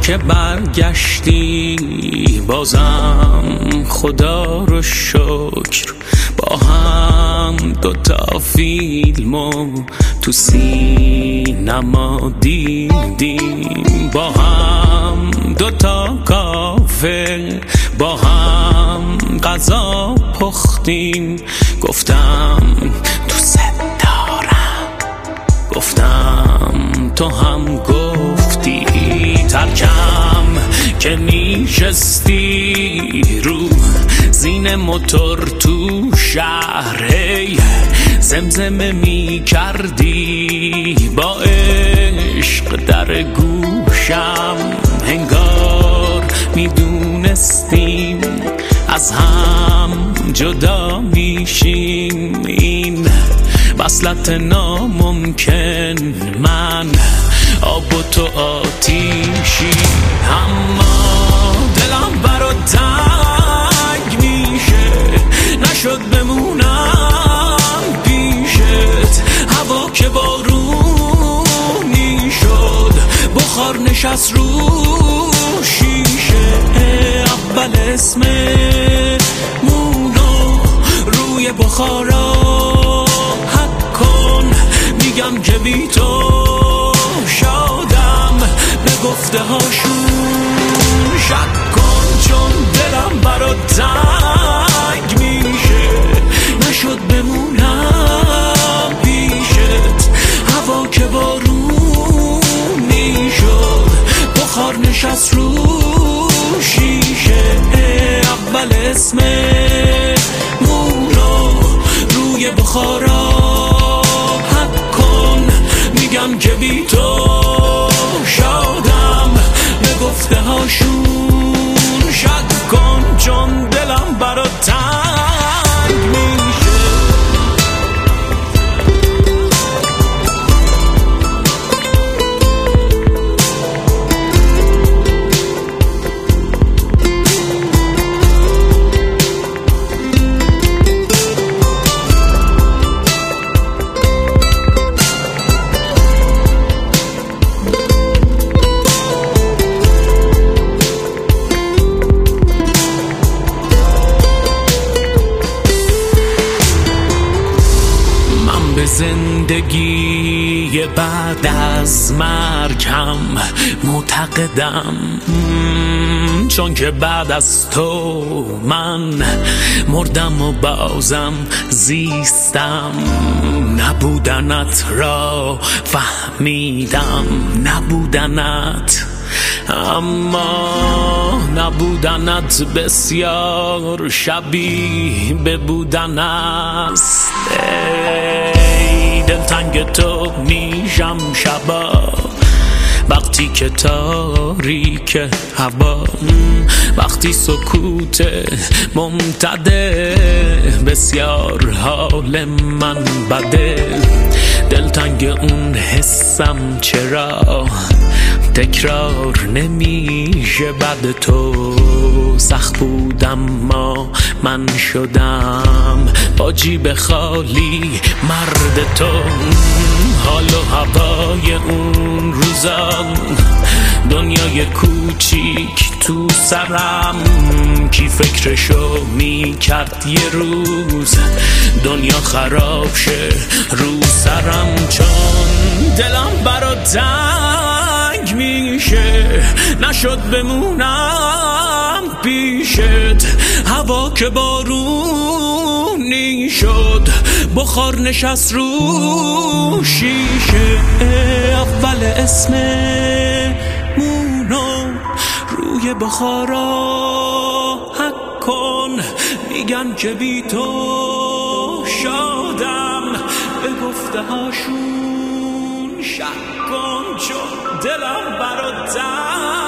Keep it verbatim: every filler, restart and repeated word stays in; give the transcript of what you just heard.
که برگشتی بازم خدا رو شکر، با هم دوتا فیلمو تو سینما دیدیم، با هم دوتا کافه با هم غذا پختیم. گفتم دوست دارم، گفتم تو هم گفتی. ترکم که میشستی رو زین موتور تو شهر، هی زمزمه می کردی با عشق در گوشم. انگار میدونستیم از هم جدا میشیم، این وصلت ناممکن، من آب و تو آتیشی. اما دلم برات تنگ میشه، نشد بمونم پیشت. هوا که بارونی شد، بخار نشست رو شیشه. اول اسممونو روی بخارا حک کن، میگم که بی تو شادم، به گفته هاشون شک کن. چون دلم برات تنگ میشه، نشد بمونم پیشت. هوا که بارونی شد، بخار نشست رو شیشه. اول اسممونو روی بخارا حک کن، میگم که بی تو شادم، به گفته هاشون شک کن. چون دلم برات تنگ میشه. زندگی بعد از مرگم معتقدم، چون که بعد از تو من مردم و بازم زیستم. نبودنت را فهمیدم، نبودنت، اما نبودنت بسیار شبیه به بودن است. دلتنگ تو میشم شبا، وقتی که تاریک هوا، وقتی سکوت ممتده، بسیار حال من بده. دلتنگ اون حسم چرا تکرار نمیشه بعد تو. سخت بودم ما من شدم با جیب خالی مرد تو. حال و هوای اون روزا، دنیای کوچیک تو سرم، کی فکرشو میکرد یه روز دنیا خراب شه رو سرم. چون دلم برات تنگ میشه، نشد بمونم پیشت. هوا که بارونی شد، بخار نشست رو شیشه. اول اسممونو روی بخارا حک کن، میگم که بی تو شادم، به گفته هاشون شک کن. چون دلم برات